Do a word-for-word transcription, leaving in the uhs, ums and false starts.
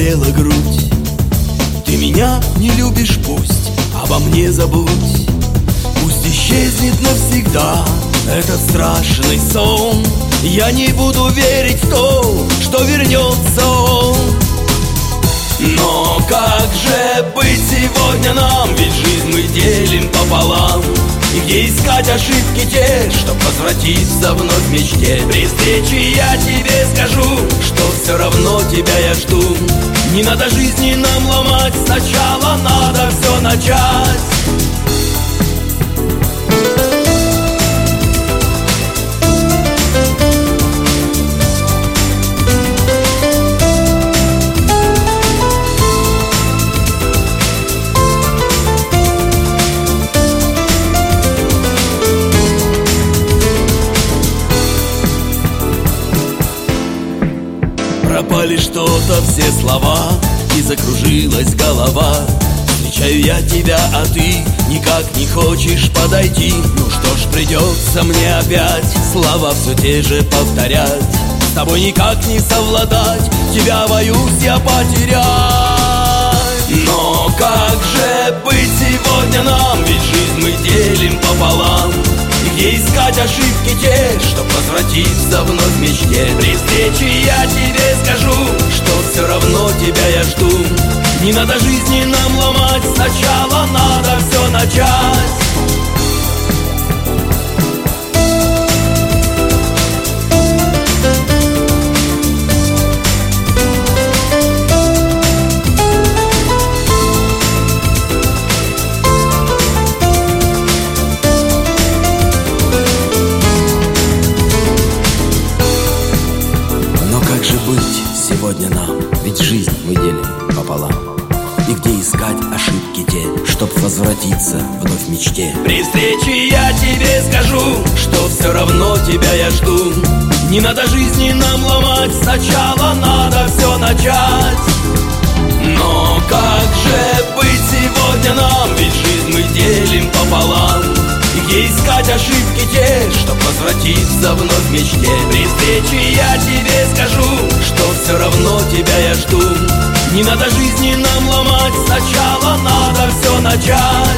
болела грудь. Ты меня не любишь, пусть обо мне забудь. Пусть исчезнет навсегда этот страшный сон. Я не буду верить в то, что вернется он. Но как же быть сегодня нам? Ведь жизнь мы делим пополам. И где искать ошибки те, чтоб возвратиться вновь в мечте? При встрече я тебе скажу, что все равно тебя я жду. Не надо жизни нам ломать, сначала надо все начать. Пропали что-то все слова, и закружилась голова. Встречаю я тебя, а ты никак не хочешь подойти. Ну что ж, придется мне опять слова все те же повторять. С тобой никак не совладать, тебя боюсь я потерять. Но как же быть сегодня нам? Ведь жизнь мы делим пополам. И где искать ошибки те, чтоб возвратиться вновь в мечте? При встрече я тебе скажу, что все равно тебя я жду. Не надо жизни нам ломать, сначала надо все начать. Как же быть сегодня нам? Ведь жизнь мы делим пополам. И где искать ошибки те, чтоб возвратиться вновь в мечте? При встрече я тебе скажу, что все равно тебя я жду. Не надо жизни нам ломать, сначала надо все начать. Но как же быть сегодня нам? Ведь жизнь мы делим пополам. И где искать ошибки те, чтоб возвратиться вновь в мечте? При встрече я тебе скажу, что все равно тебя я жду. Не надо жизни нам ломать, сначала надо все начать.